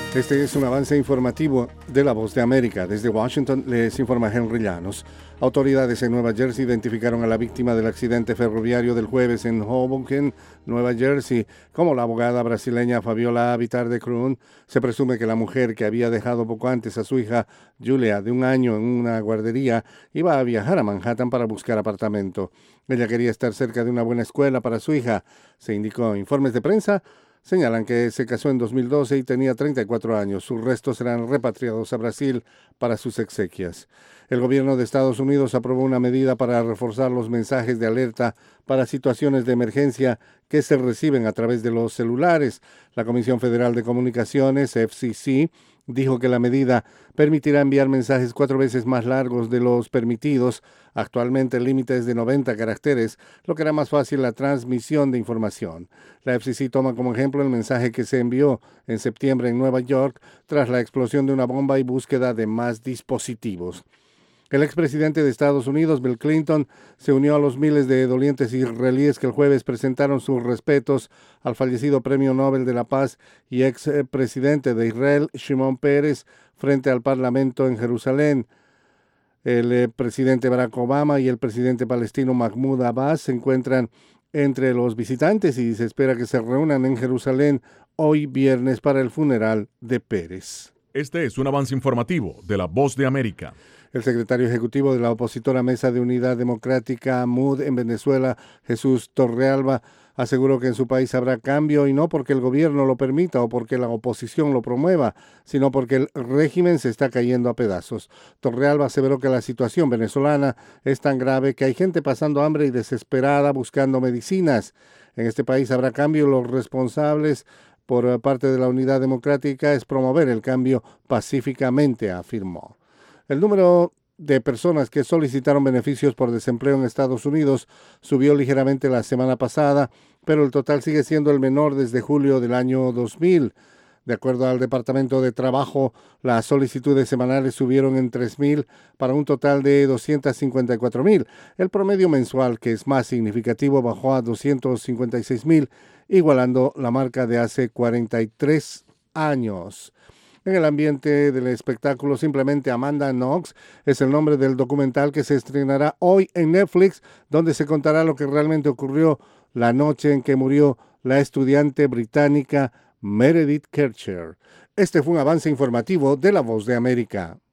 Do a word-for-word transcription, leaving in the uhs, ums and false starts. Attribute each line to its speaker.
Speaker 1: Este es un avance informativo de La Voz de América. Desde Washington les informa Henry Llanos. Autoridades en Nueva Jersey identificaron a la víctima del accidente ferroviario del jueves en Hoboken, Nueva Jersey, como la abogada brasileña Fabiola Bittar de Kroon. Se presume que la mujer, que había dejado poco antes a su hija Julia, de un año, en una guardería, iba a viajar a Manhattan para buscar apartamento. Ella quería estar cerca de una buena escuela para su hija, se indicó. Informes de prensa señalan que se casó en dos mil doce y tenía treinta y cuatro años. Sus restos serán repatriados a Brasil para sus exequias. El gobierno de Estados Unidos aprobó una medida para reforzar los mensajes de alerta para situaciones de emergencia que se reciben a través de los celulares. La Comisión Federal de Comunicaciones, F C C, dijo que la medida permitirá enviar mensajes cuatro veces más largos de los permitidos. Actualmente el límite es de noventa caracteres, lo que hará más fácil la transmisión de información. La F C C toma como ejemplo el mensaje que se envió en septiembre en Nueva York tras la explosión de una bomba y búsqueda de más dispositivos. El expresidente de Estados Unidos, Bill Clinton, se unió a los miles de dolientes israelíes que el jueves presentaron sus respetos al fallecido Premio Nobel de la Paz y expresidente de Israel, Shimon Peres, frente al Parlamento en Jerusalén. El eh, presidente Barack Obama y el presidente palestino Mahmoud Abbas se encuentran entre los visitantes y se espera que se reúnan en Jerusalén hoy viernes para el funeral de Peres.
Speaker 2: Este es un avance informativo de La Voz de América.
Speaker 1: El secretario ejecutivo de la opositora Mesa de Unidad Democrática, M U D, en Venezuela, Jesús Torrealba, aseguró que en su país habrá cambio y no porque el gobierno lo permita o porque la oposición lo promueva, sino porque el régimen se está cayendo a pedazos. Torrealba aseveró que la situación venezolana es tan grave que hay gente pasando hambre y desesperada buscando medicinas. En este país habrá cambio y los responsables por parte de la Unidad Democrática es promover el cambio pacíficamente, afirmó. El número de personas que solicitaron beneficios por desempleo en Estados Unidos subió ligeramente la semana pasada, pero el total sigue siendo el menor desde julio del año dos mil. De acuerdo al Departamento de Trabajo, las solicitudes semanales subieron en tres mil para un total de doscientos cincuenta y cuatro mil. El promedio mensual, que es más significativo, bajó a doscientos cincuenta y seis mil, igualando la marca de hace cuarenta y tres años. En el ambiente del espectáculo, simplemente Amanda Knox es el nombre del documental que se estrenará hoy en Netflix, donde se contará lo que realmente ocurrió la noche en que murió la estudiante británica Meredith Kercher. Este fue un avance informativo de La Voz de América.